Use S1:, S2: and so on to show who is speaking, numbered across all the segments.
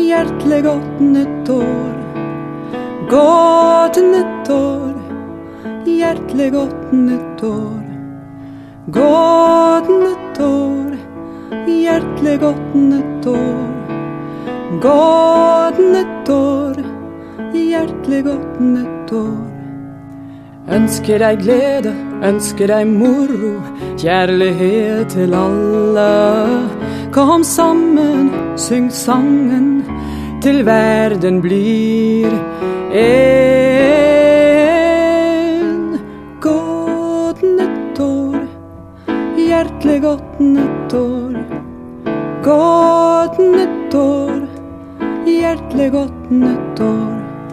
S1: hjertelig godt nyttår. Godt nyttår, hjertelig godt nyttår. Godt nyttår, hjertelig godt nyttår. Godt nyttår, hjertelig godt nyttår. Ønsker deg glede, ønsker deg moro, kjærlighet til alle. Kom sammen, syng sangen, til verden blir en. Godt nyttår, hjertelig godt nyttår. Godt nyttår, hjertelig godt nyttår.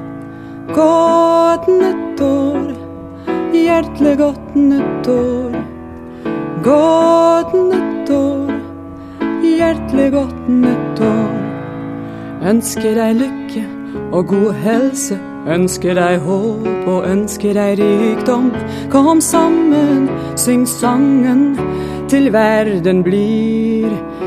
S1: Godt nyttår, hjertelig godt nyttår. Godt nyttår, hjertelig godt nyttår. Ønsker deg lykke og god helse, ønsker deg håp og ønsker deg rikdom. Kom sammen, syng sangen, til verden blir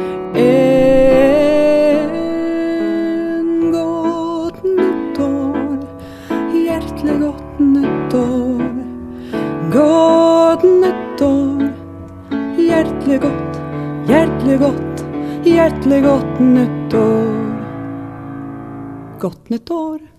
S1: en. Godt nyttår, hjertelig godt nyttår. Godt nyttår, hjertelig godt, hjertelig godt, hjertelig godt nyttår. Godt nyttår.